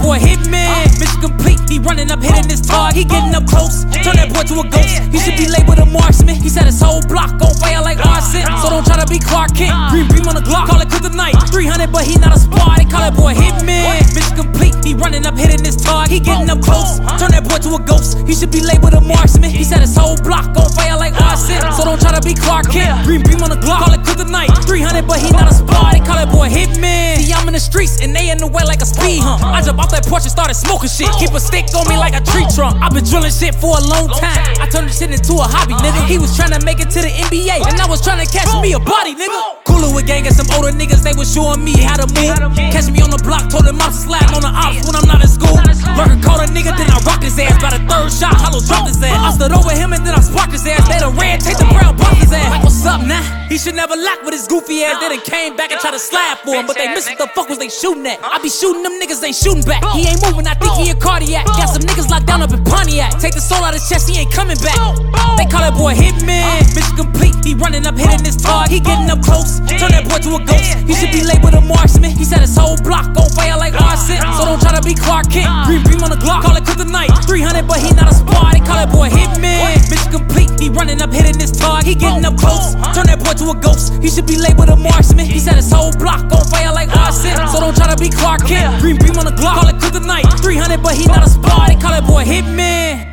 boy hitman. Mission complete, he running up, hitting his target. He getting up close, turn that boy to a ghost. He should be labeled a marksman. He set his whole block on fire like arson. So don't try to be Clark Kent. Green beam on the Glock, call it kryptonite. 300, but he not a spar. They call that boy hitman. Mission complete, he running up, hitting his target. He getting up close, turn that boy to a ghost. He should be labeled a marksman. He set his whole block on fire like arson. So don't try to be Clark Kent. Green beam on the Glock, call it kryptonite. 300, but he not a spar. They call that boy hitman. See, I'm in the streets and they in the way like a speed hump. I jump off that porch and started smoking shit. Keep a stick on me like a tree trunk. I've been drilling shit for a long time. I turned this shit into a hobby, nigga. He was trying to make it to the NBA, and I was trying to catch me a body, nigga. Cooler with gang and some older niggas, they was showing me how to move. Catch me on the block, told them I'm to slap on the ops when I'm not in school. Lurker caught a nigga, then I rocked his ass. By the third shot, hollow dropped his ass. I stood over him and then I sparked his ass. They the red, take the brown, bumped his ass. What's up now? He should never lack with his goofy ass. Then came back and tried to slap for him, but they missed what the fuck was they shooting at. I be shooting them niggas, ain't shooting back. He ain't moving, I think he a cardiac. Got some niggas locked down up in Pontiac. Take the soul out his chest, he ain't coming back. They call that boy hitman. Mission complete, he running up, hitting his target. He getting up close, turn that boy to a ghost. He should be labeled a marksman. He set his whole block on fire like arson. So don't try to be Clark Kent. Green beam on the Glock, call it kryptonite. 300, but he not a spar. They call that boy hitman. Mission complete, he running up, hitting his target. He getting up close, turn that boy to a ghost. He should be labeled a marksman. He set his whole block on fire like arson. So don't try to be Clark Kent. Green beam on the Glock, call it kryptonite. 300, but he not a spar. They call that boy hitman.